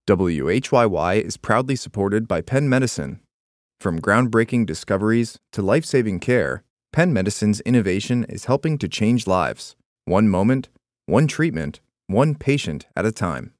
WHYY is proudly supported by Penn Medicine. From groundbreaking discoveries to life-saving care, Penn Medicine's innovation is helping to change lives. One moment, one treatment, one patient at a time.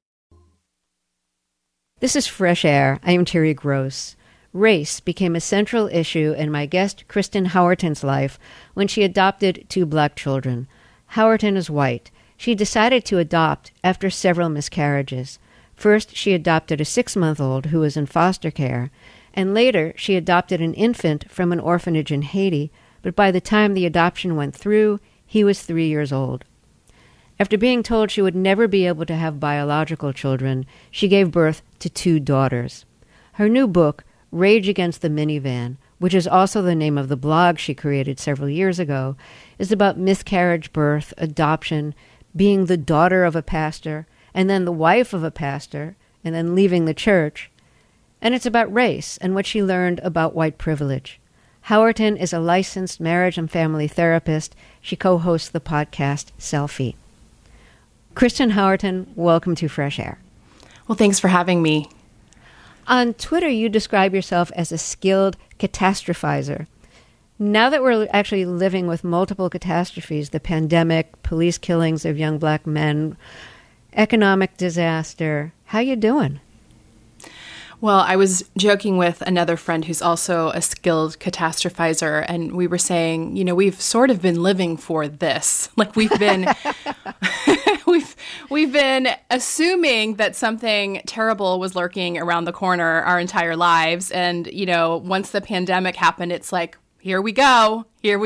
This is Fresh Air. I am Terry Gross. Race became a central issue in my guest Kristen Howerton's life when she adopted 2 black children. Howerton is white. She decided to adopt after several miscarriages. First, she adopted a 6-month-old who was in foster care, and later she adopted an infant from an orphanage in Haiti, but by the time the adoption went through, he was 3 years old. After being told she would never be able to have biological children, she gave birth to 2 daughters. Her new book, Rage Against the Minivan, which is also the name of the blog she created several years ago, is about miscarriage, birth, adoption, being the daughter of a pastor, and then the wife of a pastor, and then leaving the church. And it's about race and what she learned about white privilege. Howerton is a licensed marriage and family therapist. She co-hosts the podcast Selfie. Kristen Howerton, welcome to Fresh Air. Well, thanks for having me. On Twitter, you describe yourself as a skilled catastrophizer. Now that we're actually living with multiple catastrophes, the pandemic, police killings of young black men, economic disaster, how you doing? Well, I was joking with another friend who's also a skilled catastrophizer, and we were saying, we've sort of been living for this. Like we've been we've been assuming that something terrible was lurking around the corner our entire lives, and once the pandemic happened, it's like, here we go.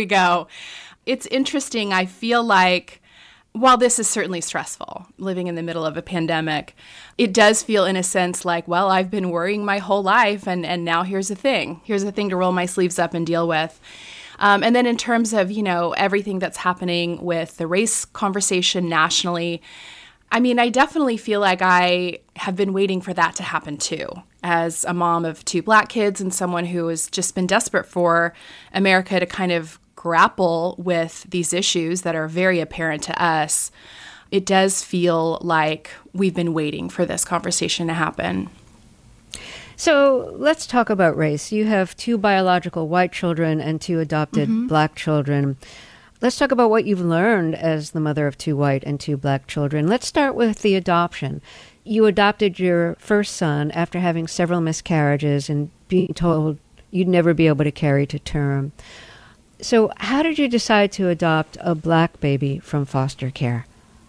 It's interesting. I feel like while this is certainly stressful, living in the middle of a pandemic, it does feel in a sense like, well, I've been worrying my whole life, and now here's a thing. Here's a thing to roll my sleeves up and deal with. And then in terms of, everything that's happening with the race conversation nationally, I definitely feel like I have been waiting for that to happen too. As a mom of 2 black kids and someone who has just been desperate for America to kind of grapple with these issues that are very apparent to us, it does feel like we've been waiting for this conversation to happen. So let's talk about race. You have 2 biological white children and 2 adopted black children. Let's talk about what you've learned as the mother of 2 white and 2 black children. Let's start with the adoption. You adopted your first son after having several miscarriages and being told you'd never be able to carry to term. So how did you decide to adopt a black baby from foster care?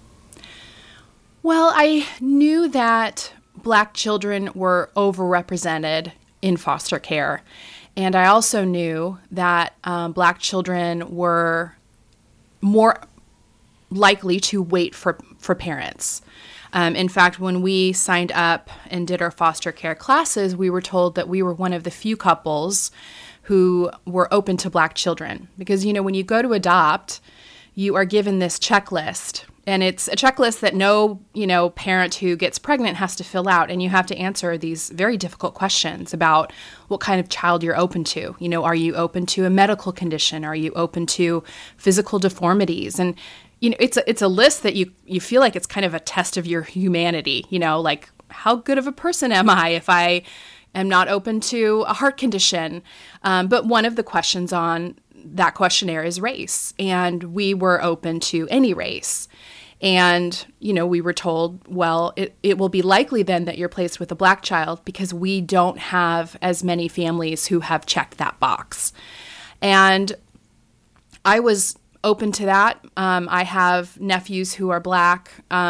Well, I knew that black children were overrepresented in foster care. And I also knew that black children were more likely to wait for parents. In fact, when we signed up and did our foster care classes, we were told that we were one of the few couples who were open to black children. Because, when you go to adopt, you are given this checklist. And it's a checklist that no, parent who gets pregnant has to fill out. And you have to answer these very difficult questions about what kind of child you're open to. Are you open to a medical condition? Are you open to physical deformities? And, it's a list that you feel like it's kind of a test of your humanity. Like, how good of a person am I if I am not open to a heart condition? But one of the questions on that questionnaire is race. And we were open to any race. And, we were told, well, it will be likely then that you're placed with a black child because we don't have as many families who have checked that box. And I was open to that. I have nephews who are black.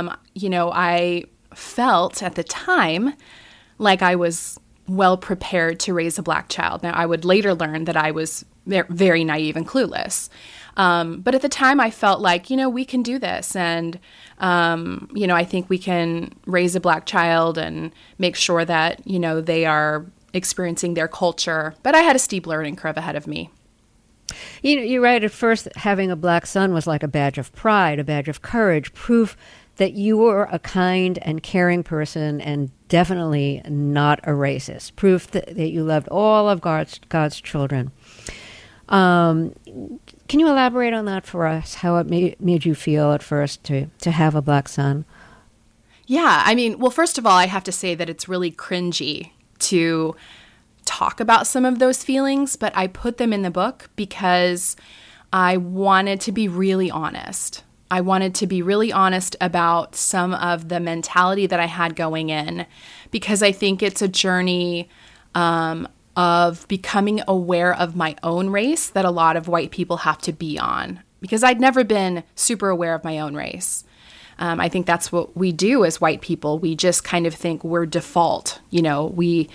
I felt at the time like I was well prepared to raise a black child. Now, I would later learn that I was very naive and clueless. But at the time, I felt like, we can do this. And, I think we can raise a black child and make sure that, they are experiencing their culture. But I had a steep learning curve ahead of me. You're right. At first, having a black son was like a badge of pride, a badge of courage, proof that you were a kind and caring person and definitely not a racist, proof that you loved all of God's children. Can you elaborate on that for us, how it made you feel at first to have a black son? Yeah, I mean, well, first of all, I have to say that it's really cringy to talk about some of those feelings, but I put them in the book because I wanted to be really honest. I wanted to be really honest about some of the mentality that I had going in, because I think it's a journey of becoming aware of my own race that a lot of white people have to be on, because I'd never been super aware of my own race. I think that's what we do as white people. We just kind of think we're default. You know, we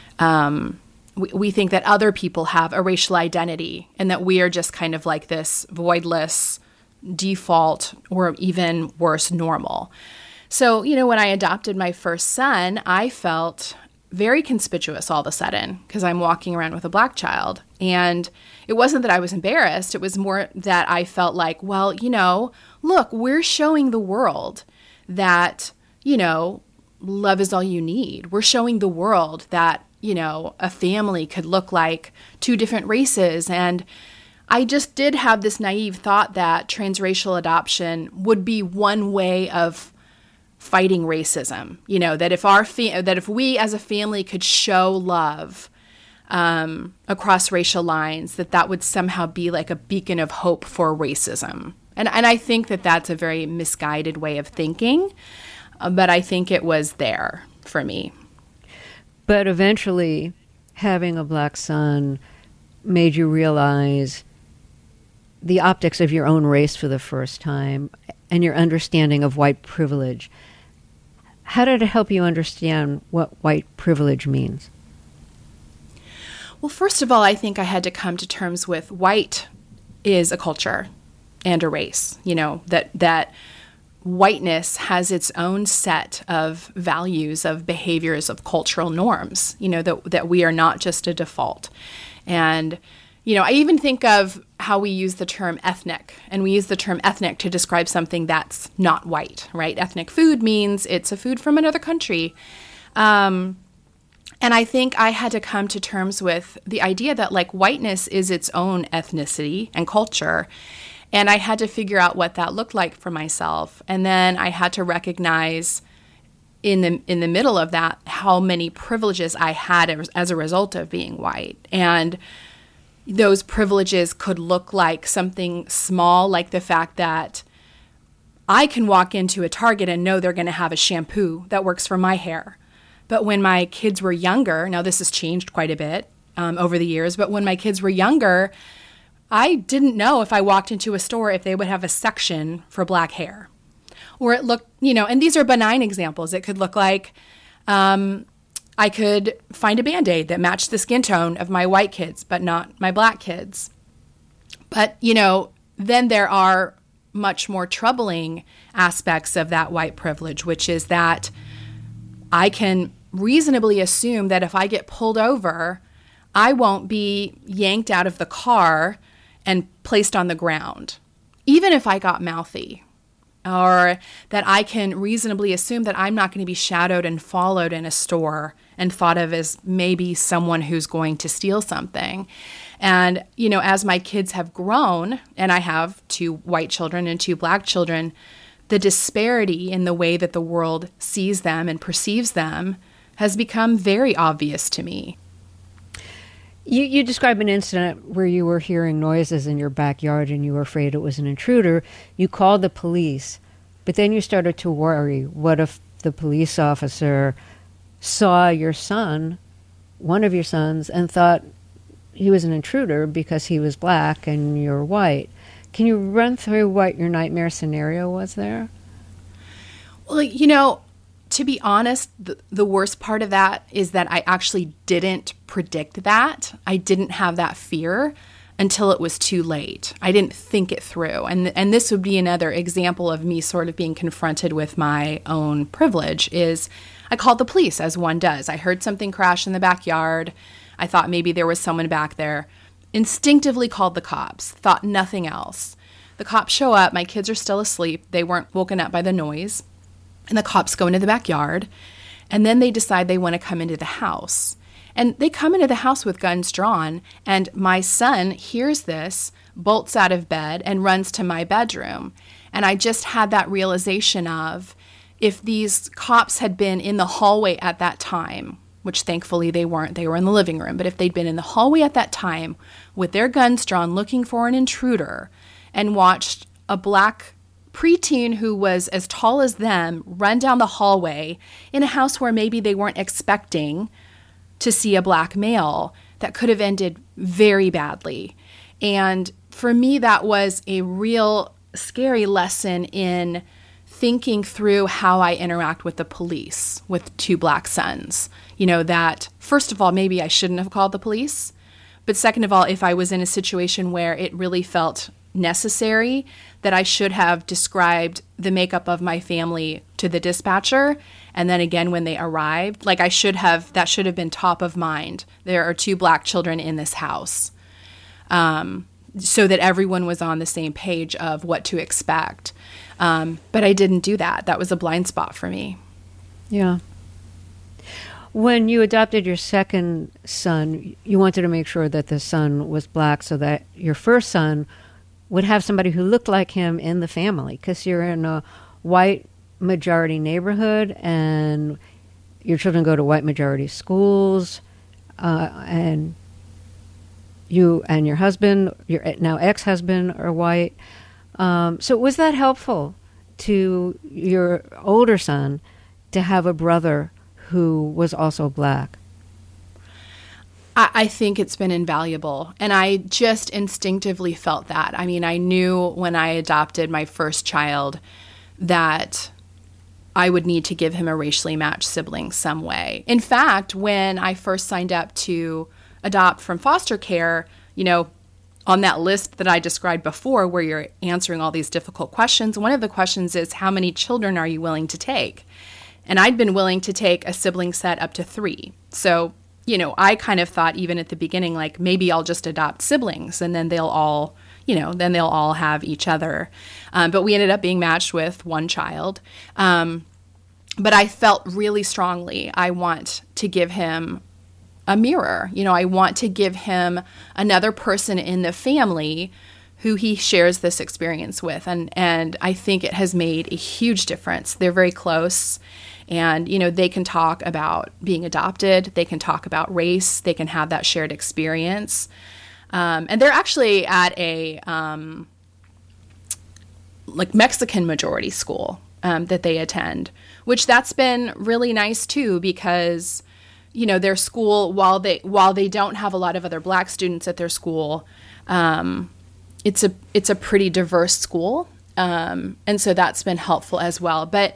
think that other people have a racial identity and that we are just kind of like this voidless default, or even worse, normal. So, you know, when I adopted my first son, I felt very conspicuous all of a sudden because I'm walking around with a Black child. And it wasn't that I was embarrassed. It was more that I felt like, well, you know, look, we're showing the world that, you know, love is all you need. We're showing the world that, you know, a family could look like two different races. And I just did have this naive thought that transracial adoption would be one way of fighting racism. You know, that if we as a family could show love across racial lines, that would somehow be like a beacon of hope for racism. And I think that that's a very misguided way of thinking, but I think it was there for me. But eventually, having a Black son made you realize the optics of your own race for the first time and your understanding of white privilege. How did it help you understand what white privilege means? Well, first of all, I think I had to come to terms with white is a culture and a race. You know, that whiteness has its own set of values, of behaviors, of cultural norms, you know, that we are not just a default. And, you know, I even think of how we use the term ethnic, and we use the term ethnic to describe something that's not white, right? Ethnic food means it's a food from another country. And I think I had to come to terms with the idea that like whiteness is its own ethnicity and culture. And I had to figure out what that looked like for myself. And then I had to recognize in the middle of that how many privileges I had as a result of being white. And those privileges could look like something small, like the fact that I can walk into a Target and know they're going to have a shampoo that works for my hair. But when my kids were younger, now this has changed quite a bit over the years, but when my kids were younger, I didn't know if I walked into a store if they would have a section for Black hair. Or it looked, you know, and these are benign examples. It could look like I could find a Band-Aid that matched the skin tone of my white kids, but not my Black kids. But, you know, then there are much more troubling aspects of that white privilege, which is that I can reasonably assume that if I get pulled over, I won't be yanked out of the car and placed on the ground, even if I got mouthy. Or that I can reasonably assume that I'm not going to be shadowed and followed in a store and thought of as maybe someone who's going to steal something. And, you know, as my kids have grown, and I have 2 white children and 2 Black children, the disparity in the way that the world sees them and perceives them has become very obvious to me. You describe an incident where you were hearing noises in your backyard and you were afraid it was an intruder. You called the police, but then you started to worry. What if the police officer saw your son, one of your sons, and thought he was an intruder because he was Black and you're white? Can you run through what your nightmare scenario was there? Well, you know, to be honest, the worst part of that is that I actually didn't predict that. I didn't have that fear until it was too late. I didn't think it through. And this would be another example of me sort of being confronted with my own privilege is I called the police, as one does. I heard something crash in the backyard. I thought maybe there was someone back there. Instinctively called the cops, thought nothing else. The cops show up. My kids are still asleep. They weren't woken up by the noise. And the cops go into the backyard, and then they decide they want to come into the house. And they come into the house with guns drawn, and my son hears this, bolts out of bed, and runs to my bedroom. And I just had that realization of, if these cops had been in the hallway at that time, which thankfully they weren't, they were in the living room, but if they'd been in the hallway at that time with their guns drawn looking for an intruder and watched a black preteen who was as tall as them run down the hallway in a house where maybe they weren't expecting to see a black male, that could have ended very badly. And for me, that was a real scary lesson in thinking through how I interact with the police with two black sons. You know, that first of all, maybe I shouldn't have called the police. But second of all, if I was in a situation where it really felt necessary, that I should have described the makeup of my family to the dispatcher. And then again, when they arrived, like that should have been top of mind. There are two black children in this house. So that everyone was on the same page of what to expect. But I didn't do that. That was a blind spot for me. Yeah. When you adopted your second son, you wanted to make sure that the son was black so that your first son would have somebody who looked like him in the family, because you're in a white majority neighborhood and your children go to white majority schools, and you and your husband, your now ex-husband, are white. So was that helpful to your older son to have a brother who was also black? I think it's been invaluable. And I just instinctively felt that. I mean, I knew when I adopted my first child that I would need to give him a racially matched sibling some way. In fact, when I first signed up to adopt from foster care, you know, on that list that I described before where you're answering all these difficult questions, one of the questions is, how many children are you willing to take? And I'd been willing to take a sibling set up to 3. So, you know, I kind of thought even at the beginning, like, maybe I'll just adopt siblings and then they'll all, you know, then they'll all have each other. But we ended up being matched with one child. But I felt really strongly I want to give him a mirror. You know, I want to give him another person in the family who he shares this experience with. And I think it has made a huge difference. They're very close. And, you know, they can talk about being adopted. They can talk about race. They can have that shared experience. And they're actually at a like Mexican majority school that they attend, which that's been really nice too, because, you know, their school, while they don't have a lot of other black students at their school, it's a pretty diverse school. And so that's been helpful as well. But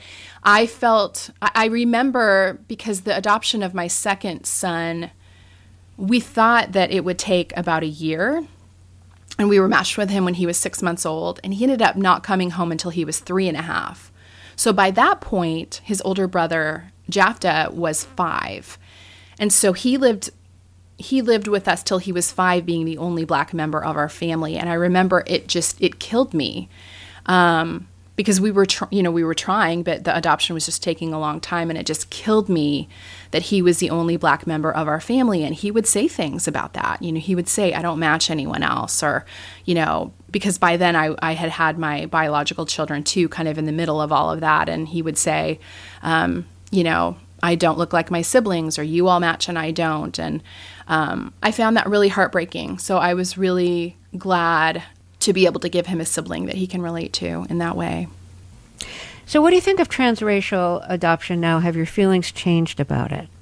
I remember, because the adoption of my second son, we thought that it would take about a year. And we were matched with him when he was 6 months old. And he ended up not coming home until he was 3.5. So by that point, his older brother, Jafta, was 5. And so he lived with us till he was 5, being the only black member of our family. And I remember it killed me. Because we were trying, but the adoption was just taking a long time, and it just killed me that he was the only black member of our family. And he would say things about that. You know, he would say, I don't match anyone else, or, you know, because by then I had my biological children too, kind of in the middle of all of that. And he would say, you know, I don't look like my siblings, or you all match and I don't. And I found that really heartbreaking. So I was really glad to be able to give him a sibling that he can relate to in that way. So what do you think of transracial adoption now? Have your feelings changed about it?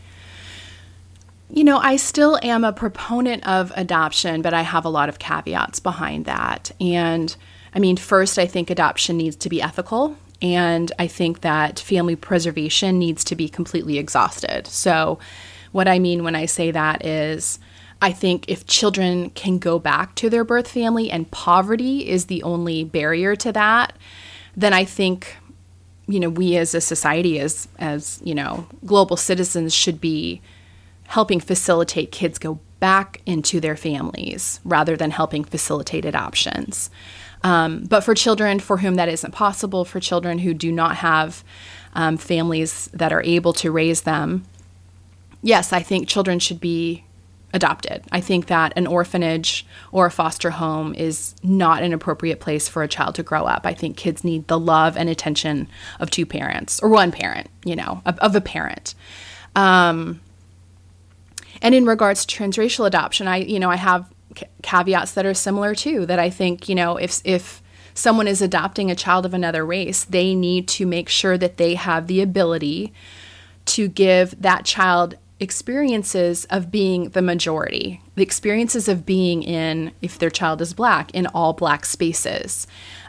You know, I still am a proponent of adoption, but I have a lot of caveats behind that. And I mean, first, I think adoption needs to be ethical. And I think that family preservation needs to be completely exhausted. So what I mean when I say that is, I think if children can go back to their birth family and poverty is the only barrier to that, then I think, you know, we as a society, as you know, global citizens, should be helping facilitate kids go back into their families rather than helping facilitate adoptions. But for children for whom that isn't possible, for children who do not have families that are able to raise them, yes, I think children should be adopted. I think that an orphanage or a foster home is not an appropriate place for a child to grow up. I think kids need the love and attention of two parents, or one parent, of a parent. And in regards to transracial adoption, I have caveats that are similar too, that I think, if someone is adopting a child of another race, they need to make sure that they have the ability to give that child experiences of being the majority, the experiences of being in, if their child is Black, in all Black spaces.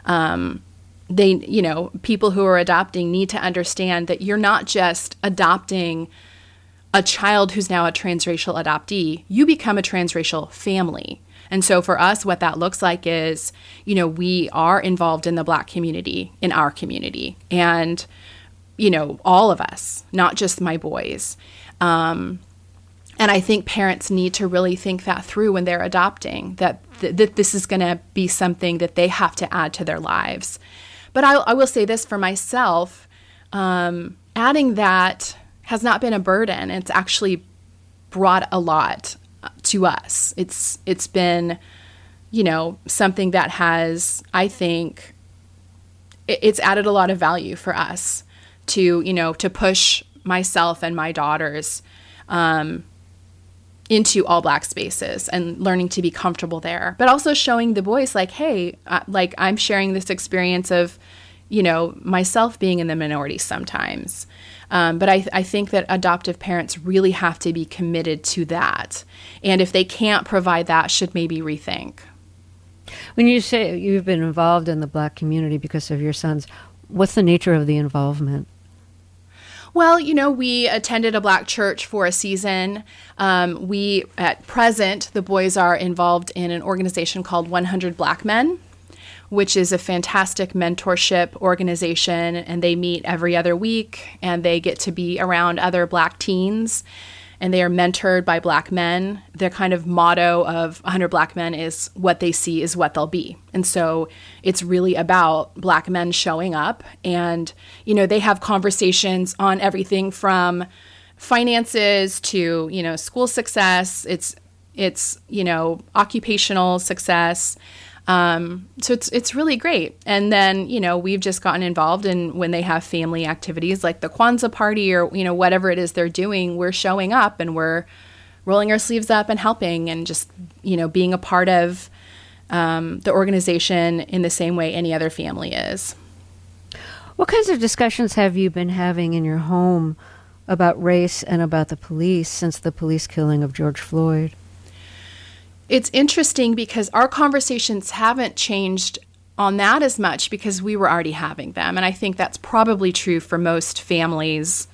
People who are adopting need to understand that you're not just adopting a child who's now a transracial adoptee, you become a transracial family. And so for us, what that looks like is, we are involved in the Black community, in our community, and, all of us, not just my boys. And I think parents need to really think that through when they're adopting, that this is going to be something that they have to add to their lives. But I will say this for myself, adding that has not been a burden. It's actually brought a lot to us. It's been, something that has, I think, it's added a lot of value for us to push myself and my daughters into all Black spaces and learning to be comfortable there, but also showing the boys like, hey, I'm sharing this experience of, myself being in the minority sometimes. But I think that adoptive parents really have to be committed to that. And if they can't provide that, should maybe rethink. When you say you've been involved in the Black community because of your sons, what's the nature of the involvement? Well, we attended a Black church for a season. At present, the boys are involved in an organization called 100 Black Men, which is a fantastic mentorship organization, and they meet every other week, and they get to be around other Black teens, and they are mentored by Black men. Their kind of motto of 100 Black Men is what they see is what they'll be. And so it's really about Black men showing up, and, they have conversations on everything from finances to, school success. It's occupational success. So it's really great. And then, we've just gotten involved in when they have family activities like the Kwanzaa party or, whatever it is they're doing, we're showing up and we're rolling our sleeves up and helping and just, being a part of the organization in the same way any other family is. What kinds of discussions have you been having in your home about race and about the police since the police killing of George Floyd? It's interesting because our conversations haven't changed on that as much because we were already having them. And I think that's probably true for most families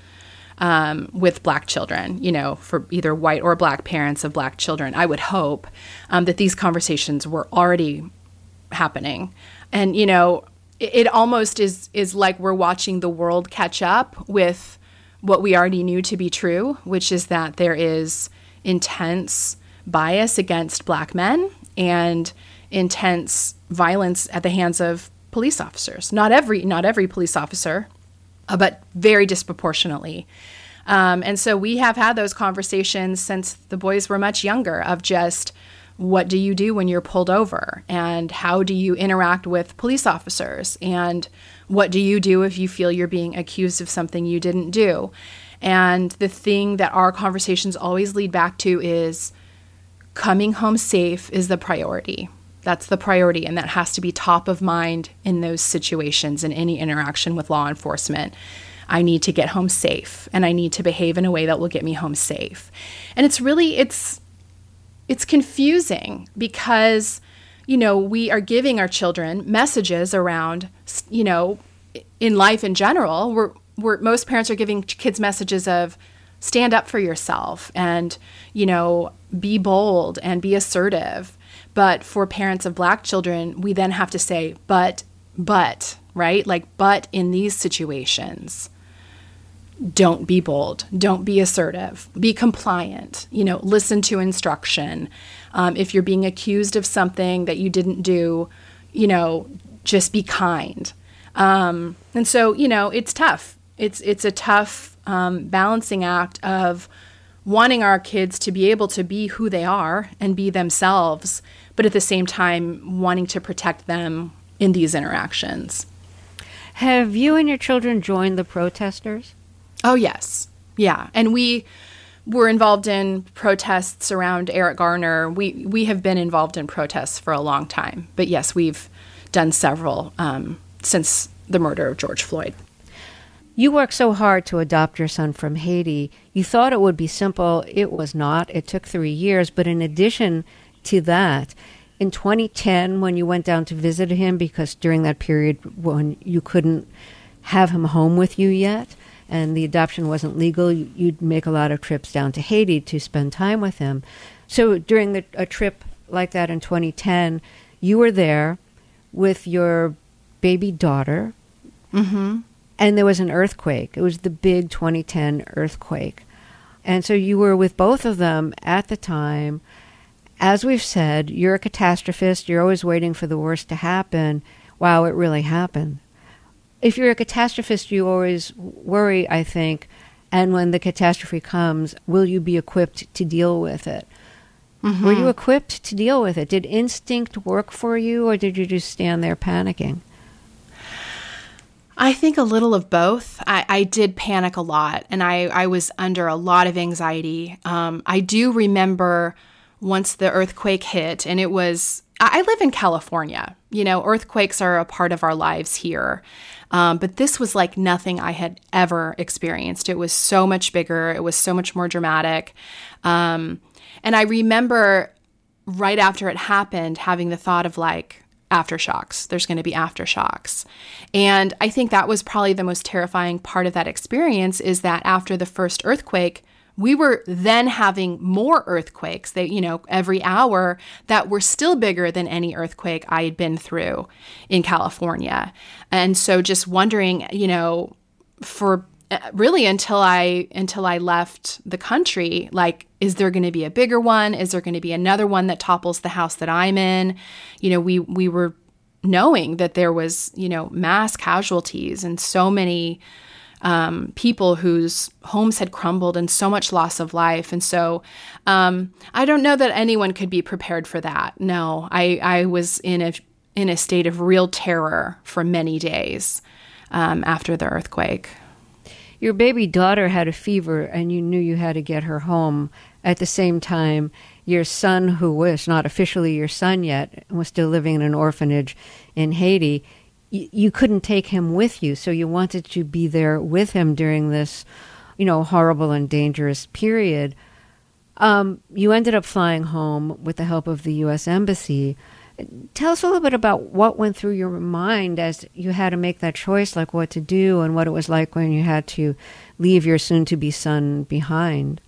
with Black children, for either white or Black parents of Black children. I would hope that these conversations were already happening. And, it almost is like we're watching the world catch up with what we already knew to be true, which is that there is intense bias against Black men and intense violence at the hands of police officers. Not every police officer, but very disproportionately. And so we have had those conversations since the boys were much younger of just, what do you do when you're pulled over? And how do you interact with police officers? And what do you do if you feel you're being accused of something you didn't do? And the thing that our conversations always lead back to is coming home safe is the priority. That's the priority, and that has to be top of mind in those situations, in any interaction with law enforcement. I need to get home safe, and I need to behave in a way that will get me home safe. And it's confusing because, we are giving our children messages around, in life in general, most parents are giving kids messages of stand up for yourself and, be bold and be assertive. But for parents of Black children, we then have to say, but, right? But in these situations, don't be bold, don't be assertive, be compliant, listen to instruction. If you're being accused of something that you didn't do, just be kind. And so, it's tough. It's a tough balancing act of wanting our kids to be able to be who they are and be themselves, but at the same time wanting to protect them in these interactions. Have you and your children joined the protesters? Oh, yes. Yeah. And we were involved in protests around Eric Garner. We have been involved in protests for a long time. But yes, we've done several since the murder of George Floyd. You worked so hard to adopt your son from Haiti. You thought it would be simple. It was not. It took 3 years. But in addition to that, in 2010, when you went down to visit him, because during that period when you couldn't have him home with you yet, and the adoption wasn't legal, you'd make a lot of trips down to Haiti to spend time with him. So during a trip like that in 2010, you were there with your baby daughter, and there was an earthquake. It was the big 2010 earthquake. And so you were with both of them at the time. As we've said, you're a catastrophist. You're always waiting for the worst to happen. Wow, it really happened. If you're a catastrophist, you always worry, I think, and when the catastrophe comes, will you be equipped to deal with it? Mm-hmm. Were you equipped to deal with it? Did instinct work for you, or did you just stand there panicking? I think a little of both. I did panic a lot, and I was under a lot of anxiety. I do remember once the earthquake hit, and it was, I live in California. You know, earthquakes are a part of our lives here. But this was like nothing I had ever experienced. It was so much bigger. It was so much more dramatic. And I remember right after it happened, having the thought of like aftershocks. There's going to be aftershocks. And I think that was probably the most terrifying part of that experience, is that after the first earthquake, we were then having more earthquakes that, every hour, that were still bigger than any earthquake I had been through in California. And so just wondering, for really until I left the country, like, is there going to be a bigger one? Is there going to be another one that topples the house that I'm in? We were knowing that there was, mass casualties and so many people whose homes had crumbled and so much loss of life. And so I don't know that anyone could be prepared for that. No, I was in a state of real terror for many days after the earthquake. Your baby daughter had a fever, and you knew you had to get her home. At the same time, your son, who was not officially your son yet, was still living in an orphanage in Haiti, you couldn't take him with you, so you wanted to be there with him during this, horrible and dangerous period. You ended up flying home with the help of the U.S. Embassy. Tell us a little bit about what went through your mind as you had to make that choice, like what to do, and what it was like when you had to leave your soon-to-be son behind.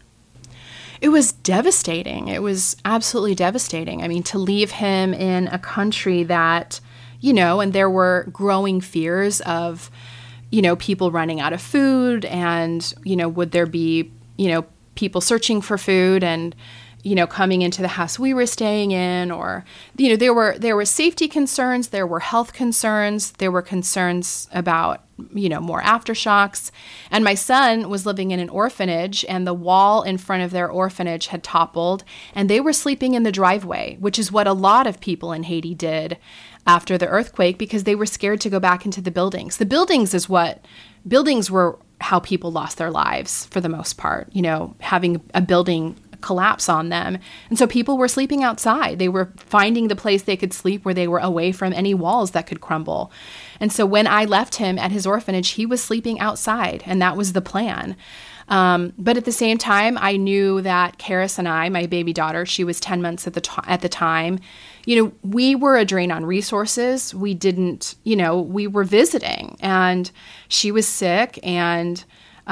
It was devastating. It was absolutely devastating. I mean, to leave him in a country that, and there were growing fears of, people running out of food, and, would there be, people searching for food and, coming into the house we were staying in, or, there were safety concerns, there were health concerns, there were concerns about, more aftershocks. And my son was living in an orphanage, and the wall in front of their orphanage had toppled, and they were sleeping in the driveway, which is what a lot of people in Haiti did after the earthquake, because they were scared to go back into the buildings. The buildings were how people lost their lives for the most part, having a building collapse on them. And so people were sleeping outside. They were finding the place they could sleep where they were away from any walls that could crumble. And so when I left him at his orphanage, he was sleeping outside, and that was the plan. But at the same time, I knew that Karis and I, my baby daughter, she was 10 months at the time, we were a drain on resources. We didn't, we were visiting, and she was sick, and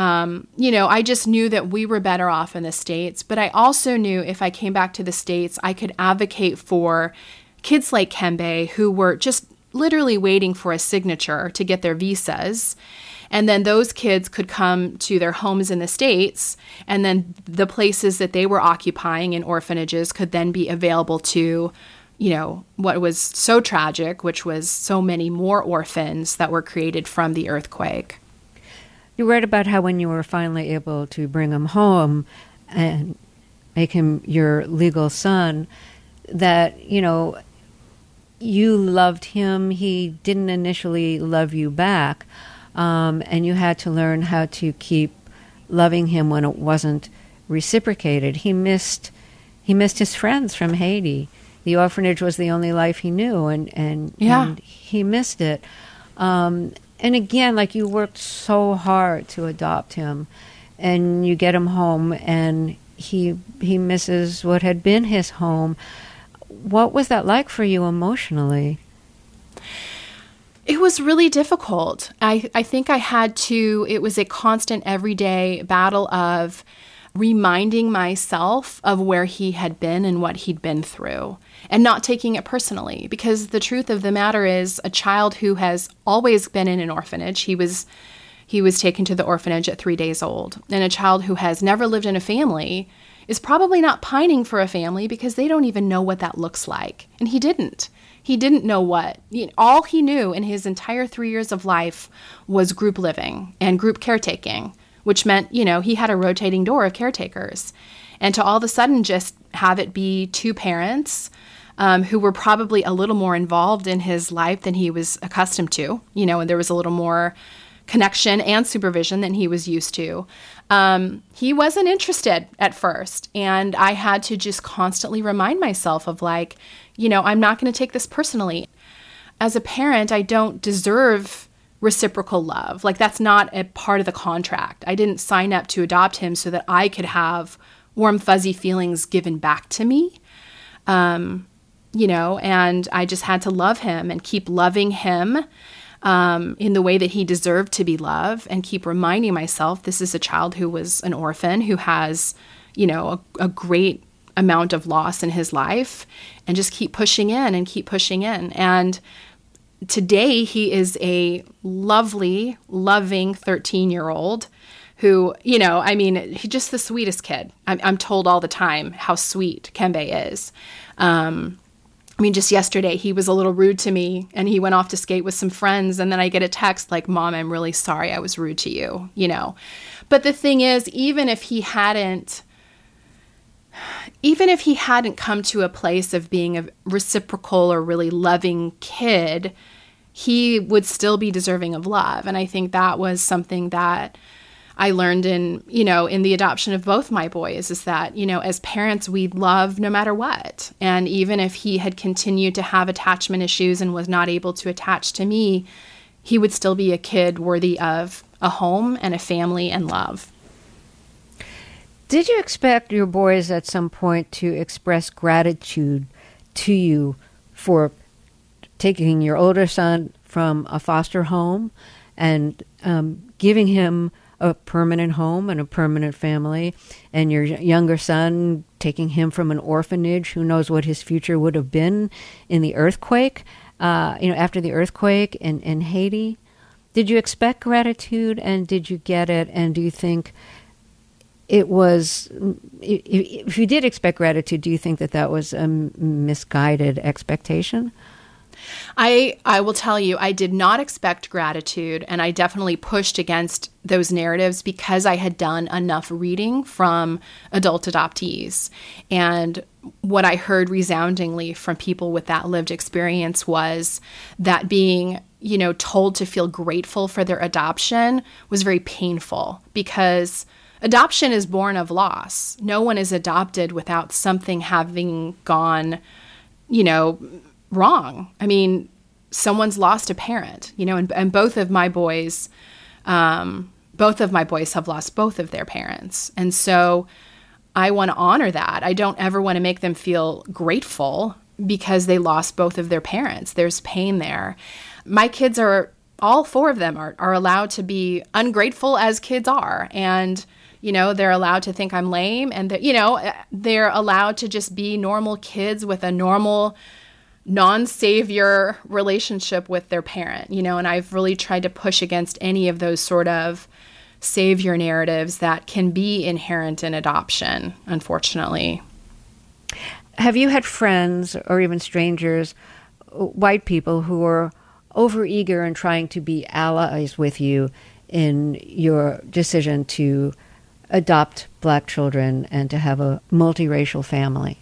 I just knew that we were better off in the States. But I also knew if I came back to the States, I could advocate for kids like Kembe, who were just literally waiting for a signature to get their visas. And then those kids could come to their homes in the States, and then the places that they were occupying in orphanages could then be available to, what was so tragic, which was so many more orphans that were created from the earthquake. You read about how when you were finally able to bring them home, and make him your legal son, that, you loved him, he didn't initially love you back, and you had to learn how to keep loving him when it wasn't reciprocated. He missed his friends from Haiti. The orphanage was the only life he knew, and he missed it. And again, like, you worked so hard to adopt him, and you get him home, and he misses what had been his home. What was that like for you emotionally? It was really difficult. I think it was a constant everyday battle of reminding myself of where he had been and what he'd been through, and not taking it personally, because the truth of the matter is, a child who has always been in an orphanage, he was taken to the orphanage at 3 days old, and a child who has never lived in a family is probably not pining for a family because they don't even know what that looks like. And he didn't. He didn't know all he knew in his entire 3 years of life was group living and group caretaking, which meant, he had a rotating door of caretakers. And to all of a sudden just have it be two parents who were probably a little more involved in his life than he was accustomed to, and there was a little more connection and supervision than he was used to. He wasn't interested at first. And I had to just constantly remind myself of I'm not going to take this personally. As a parent, I don't deserve reciprocal love. That's not a part of the contract. I didn't sign up to adopt him so that I could have warm, fuzzy feelings given back to me. And I just had to love him and keep loving him in the way that he deserved to be loved, and keep reminding myself this is a child who was an orphan, who has, a great amount of loss in his life, and just keep pushing in and keep pushing in. And today he is a lovely, loving 13-year-old who, he's just the sweetest kid. I'm told all the time how sweet Kembe is. Just yesterday, he was a little rude to me, and he went off to skate with some friends, and then I get a text like, "Mom, I'm really sorry I was rude to you," But the thing is, even if he hadn't come to a place of being a reciprocal or really loving kid, he would still be deserving of love. And I think that was something that I learned in the adoption of both my boys, is that, as parents, we love no matter what. And even if he had continued to have attachment issues and was not able to attach to me, he would still be a kid worthy of a home and a family and love. Did you expect your boys at some point to express gratitude to you for taking your older son from a foster home and giving him a permanent home and a permanent family, and your younger son taking him from an orphanage? Who knows what his future would have been in the earthquake, after the earthquake in Haiti? Did you expect gratitude, and did you get it? And do you think it was, if you did expect gratitude, do you think that was a misguided expectation? I will tell you, I did not expect gratitude, and I definitely pushed against those narratives because I had done enough reading from adult adoptees. And what I heard resoundingly from people with that lived experience was that being, told to feel grateful for their adoption was very painful, because adoption is born of loss. No one is adopted without something having gone, wrong. Someone's lost a parent, and both of my boys have lost both of their parents. And so I want to honor that. I don't ever want to make them feel grateful because they lost both of their parents. There's pain there. My kids all four of them are allowed to be ungrateful as kids are. And, they're allowed to think I'm lame, and they're allowed to just be normal kids with a normal non-savior relationship with their parent, and I've really tried to push against any of those sort of savior narratives that can be inherent in adoption, unfortunately. Have you had friends or even strangers, white people, who are overeager and trying to be allies with you in your decision to adopt black children and to have a multiracial family?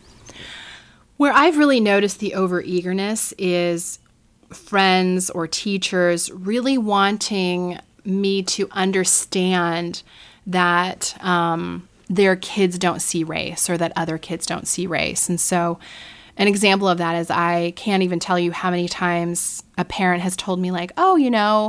Where I've really noticed the overeagerness is friends or teachers really wanting me to understand that their kids don't see race or that other kids don't see race. And so an example of that is I can't even tell you how many times a parent has told me like, oh,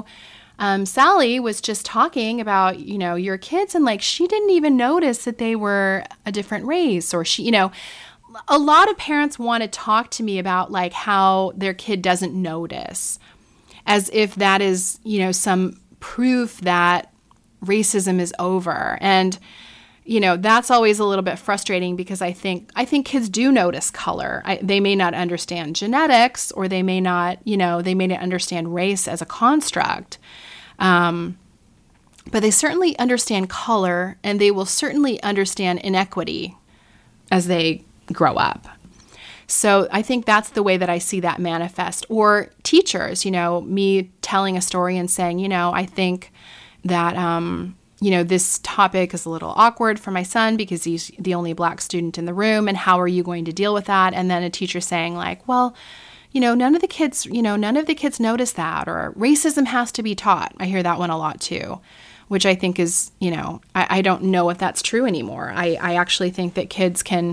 Sally was just talking about, your kids and like she didn't even notice that they were a different race, or a lot of parents want to talk to me about like how their kid doesn't notice, as if that is, some proof that racism is over. And, that's always a little bit frustrating because I think kids do notice color. They may not understand genetics, or they may not, they may not understand race as a construct. But they certainly understand color, and they will certainly understand inequity as they grow up. So I think that's the way that I see that manifest. Or teachers, me telling a story and saying, I think that, this topic is a little awkward for my son because he's the only black student in the room, and how are you going to deal with that? And then a teacher saying like, well, none of the kids notice that, or racism has to be taught. I hear that one a lot too, which I think is, I don't know if that's true anymore. I actually think that kids can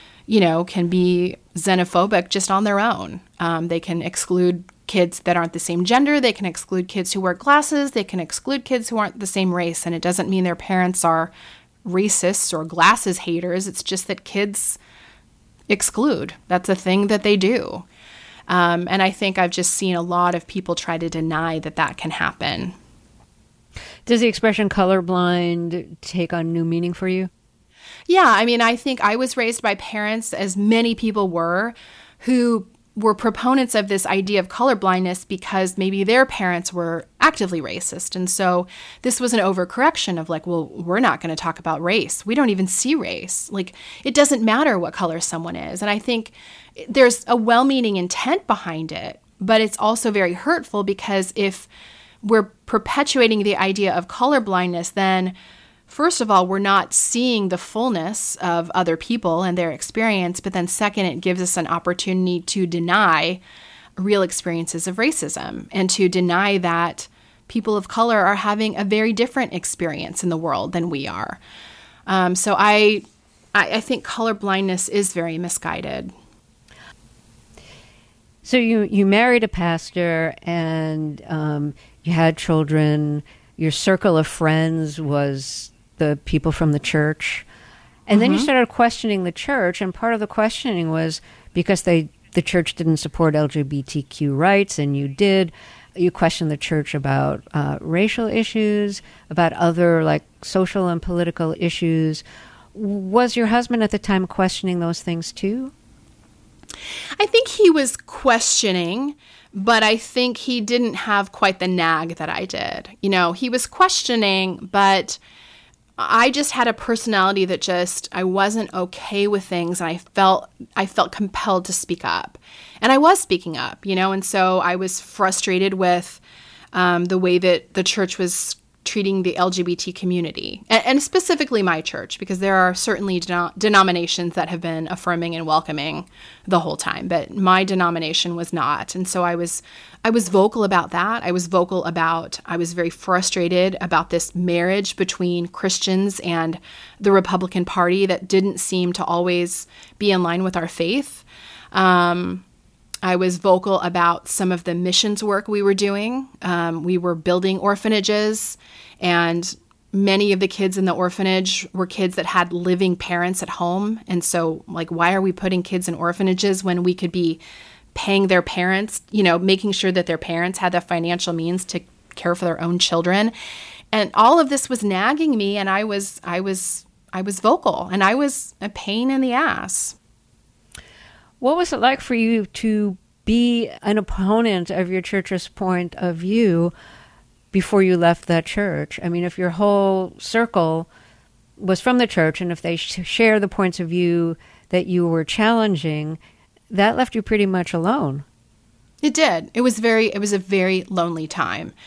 be xenophobic just on their own. They can exclude kids that aren't the same gender. They can exclude kids who wear glasses. They can exclude kids who aren't the same race. And it doesn't mean their parents are racists or glasses haters. It's just that kids exclude. That's a thing that they do. And I think I've just seen a lot of people try to deny that can happen. Does the expression colorblind take on new meaning for you? Yeah, I think I was raised by parents, as many people were, who were proponents of this idea of colorblindness because maybe their parents were actively racist. And so this was an overcorrection of like, well, we're not going to talk about race. We don't even see race. Like, it doesn't matter what color someone is. And I think there's a well-meaning intent behind it, but it's also very hurtful because if we're perpetuating the idea of colorblindness, then first of all, we're not seeing the fullness of other people and their experience. But then second, it gives us an opportunity to deny real experiences of racism and to deny that people of color are having a very different experience in the world than we are. So I think colorblindness is very misguided. So you married a pastor and you had children. Your circle of friends was the people from the church. And then you started questioning the church, and part of the questioning was because the church didn't support LGBTQ rights, and you did. You questioned the church about racial issues, about other like social and political issues. Was your husband at the time questioning those things too? I think he was questioning, but I think he didn't have quite the nag that I did. He was questioning, but I just had a personality that I wasn't okay with things, and I felt compelled to speak up. And I was speaking up, and so I was frustrated with the way that the church was treating the LGBT community, and specifically my church, because there are certainly denominations that have been affirming and welcoming the whole time, but my denomination was not. And so I was vocal about that. I was very frustrated about this marriage between Christians and the Republican Party that didn't seem to always be in line with our faith. I was vocal about some of the missions work we were doing. We were building orphanages, and many of the kids in the orphanage were kids that had living parents at home. And so, like, why are we putting kids in orphanages when we could be paying their parents, making sure that their parents had the financial means to care for their own children? And all of this was nagging me, and I was vocal, and I was a pain in the ass. What was it like for you to be an opponent of your church's point of view before you left that church? I mean, if your whole circle was from the church and if they share the points of view that you were challenging, that left you pretty much alone. It did. It was a very lonely time.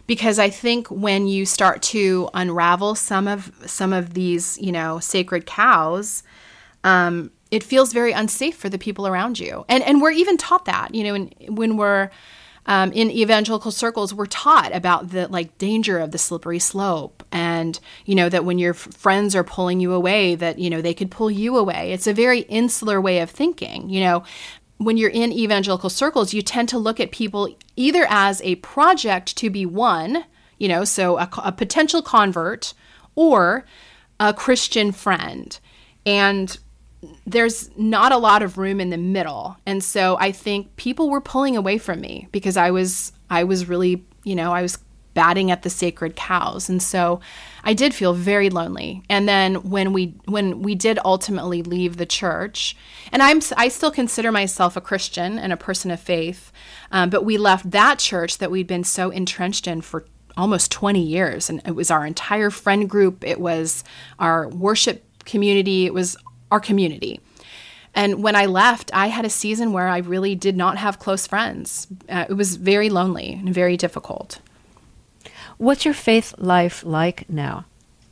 because I think when you start to unravel some of these, sacred cows, it feels very unsafe for the people around you. And we're even taught that, when we're in evangelical circles, we're taught about the danger of the slippery slope, and that when your friends are pulling you away, that they could pull you away. It's a very insular way of thinking. When you're in evangelical circles, you tend to look at people either as a project to be won, so a potential convert, or a Christian friend, and there's not a lot of room in the middle. And so I think people were pulling away from me because I was really, I was batting at the sacred cows. And so I did feel very lonely. And then when we did ultimately leave the church, and I still consider myself a Christian and a person of faith, but we left that church that we'd been so entrenched in for almost 20 years. And it was our entire friend group. It was our worship community. It was our community. And when I left, I had a season where I really did not have close friends. It was very lonely and very difficult. What's your faith life like now?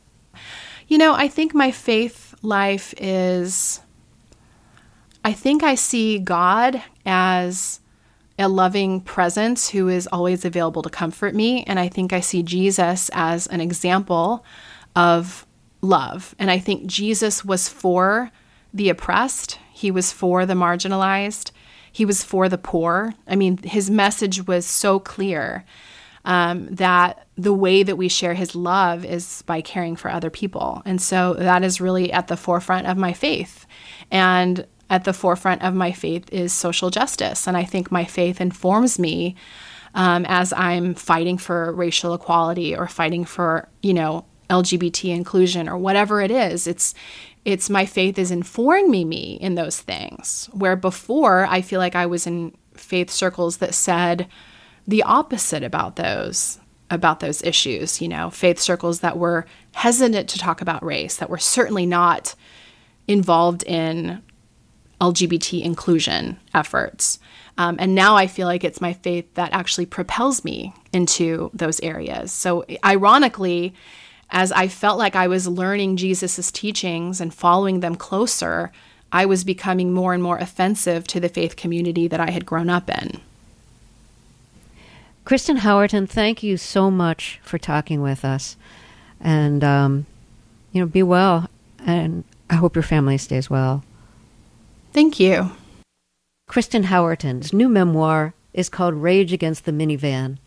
I think my faith life is, I think I see God as a loving presence who is always available to comfort me. And I think I see Jesus as an example of love. And I think Jesus was for the oppressed. He was for the marginalized. He was for the poor. I mean, his message was so clear that the way that we share his love is by caring for other people. And so that is really at the forefront of my faith. And at the forefront of my faith is social justice. And I think my faith informs me as I'm fighting for racial equality or fighting for, LGBT inclusion or whatever it is. It's my faith is informing me in those things, where before I feel like I was in faith circles that said the opposite about those issues, faith circles that were hesitant to talk about race, that were certainly not involved in LGBT inclusion efforts. And now I feel like it's my faith that actually propels me into those areas. So ironically, as I felt like I was learning Jesus's teachings and following them closer, I was becoming more and more offensive to the faith community that I had grown up in. Kristen Howerton, thank you so much for talking with us. And, be well. And I hope your family stays well. Thank you. Kristen Howerton's new memoir is called Rage Against the Minivan.